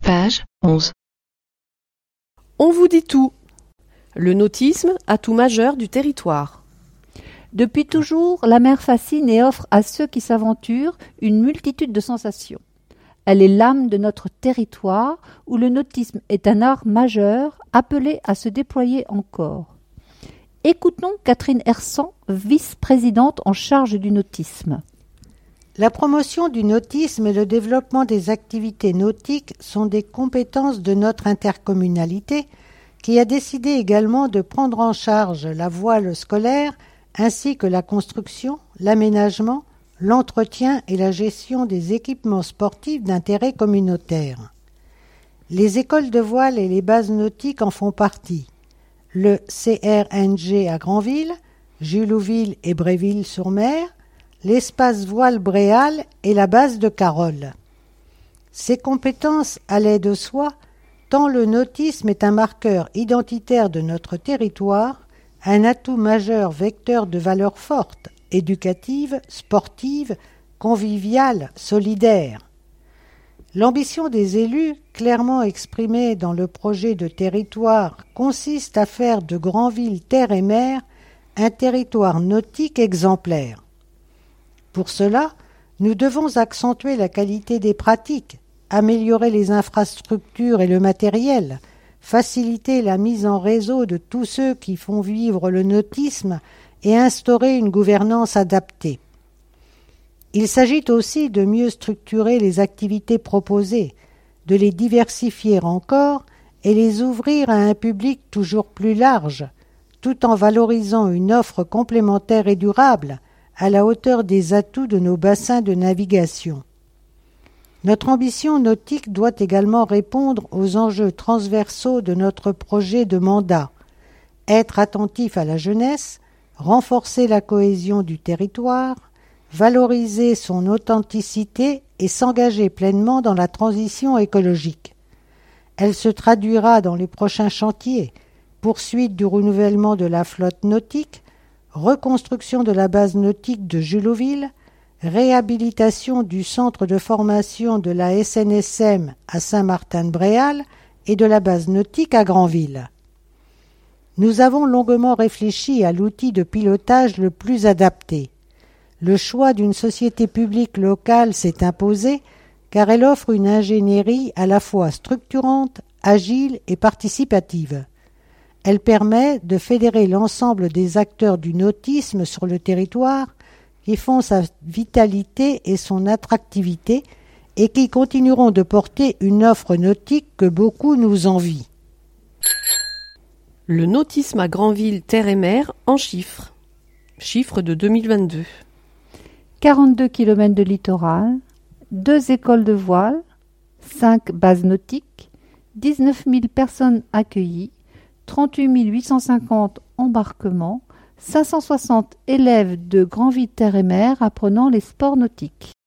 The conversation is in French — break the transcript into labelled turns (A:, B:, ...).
A: Page 11.
B: On vous dit tout. Le nautisme, atout majeur du territoire.
C: Depuis toujours, la mer fascine et offre à ceux qui s'aventurent une multitude de sensations. Elle est l'âme de notre territoire où le nautisme est un art majeur appelé à se déployer encore. Écoutons Catherine Hersan, vice-présidente en charge du nautisme.
D: La promotion du nautisme et le développement des activités nautiques sont des compétences de notre intercommunalité qui a décidé également de prendre en charge la voile scolaire ainsi que la construction, l'aménagement, l'entretien et la gestion des équipements sportifs d'intérêt communautaire. Les écoles de voile et les bases nautiques en font partie. Le CRNG à Granville, Julouville et Bréville-sur-Mer, l'espace voile Bréal et la base de Carole. Ces compétences allaient de soi, tant le nautisme est un marqueur identitaire de notre territoire, un atout majeur vecteur de valeurs fortes, éducatives, sportives, conviviales, solidaires. L'ambition des élus, clairement exprimée dans le projet de territoire, consiste à faire de Granville Terre et Mer un territoire nautique exemplaire. Pour cela, nous devons accentuer la qualité des pratiques, améliorer les infrastructures et le matériel, faciliter la mise en réseau de tous ceux qui font vivre le nautisme et instaurer une gouvernance adaptée. Il s'agit aussi de mieux structurer les activités proposées, de les diversifier encore et les ouvrir à un public toujours plus large, tout en valorisant une offre complémentaire et durable à la hauteur des atouts de nos bassins de navigation. Notre ambition nautique doit également répondre aux enjeux transversaux de notre projet de mandat, être attentif à la jeunesse, renforcer la cohésion du territoire, valoriser son authenticité et s'engager pleinement dans la transition écologique. Elle se traduira dans les prochains chantiers, poursuite du renouvellement de la flotte nautique, reconstruction de la base nautique de Julouville, réhabilitation du centre de formation de la SNSM à Saint-Martin-de-Bréal et de la base nautique à Granville. Nous avons longuement réfléchi à l'outil de pilotage le plus adapté. Le choix d'une société publique locale s'est imposé car elle offre une ingénierie à la fois structurante, agile et participative. Elle permet de fédérer l'ensemble des acteurs du nautisme sur le territoire qui font sa vitalité et son attractivité et qui continueront de porter une offre nautique que beaucoup nous envient.
B: Le nautisme à Granville Terre et Mer en chiffres. Chiffres de 2022.
C: 42 km de littoral, 2 écoles de voile, 5 bases nautiques, 19 000 personnes accueillies, 38 850 embarquements, 560 élèves de Granville Terre et Mer apprenant les sports nautiques.